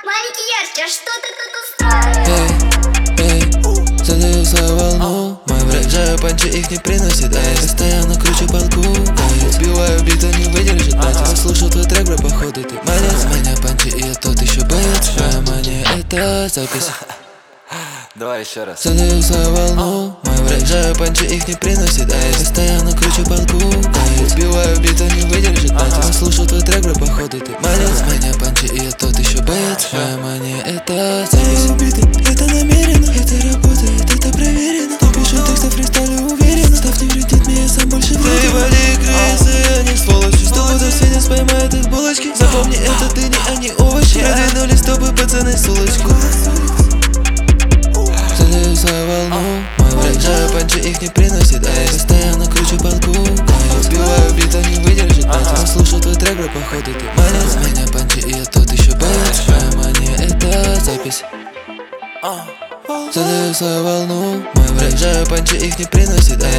Маленький яркий, а что ты тут устроил? Эй, задаю свою волну. Мой врежаю панчи, их не приносит. Эй, постоянно кручу полку. Эй, убиваю бит, он не выдержит. Я слушал твой трек, бро, походу ты малец. Меня панчи, и я тот еще боец. Моя мания, это запись. Давай еще раз. Задаю свою волну. Мой врежаю панчи, их не приносит. Эй, постоянно кручу полку. Эй, убиваю бит, он не выдержит. Я слушал твой трек, бро, походу ты малец. Меня панчи, и я тот еще боец. Моя мания, это запись. Убиты, это намеренно, это работает, это проверено. Не пишу тексты, фристайлю уверенно. Став не вредит мне, я сам больше вреден. Ты вали крысы, они сволочи. Стопудов свинец поймает из булочки. Запомни, это ты не они овощи. Продвинулись тобой пацаны с улочку. Задаю свою волну. Мой врежаю панчи, их не приносит. Эй, постоянно кручу полку. Эй, убиваю бит, он не выдержит. Я слушал твой трек, бро, походу ты малец. Меня панчи, и я тот еще боец. Моя мания, это запись. Задаю свою волну. Мой врежаю панчи, их не приносит. Эй,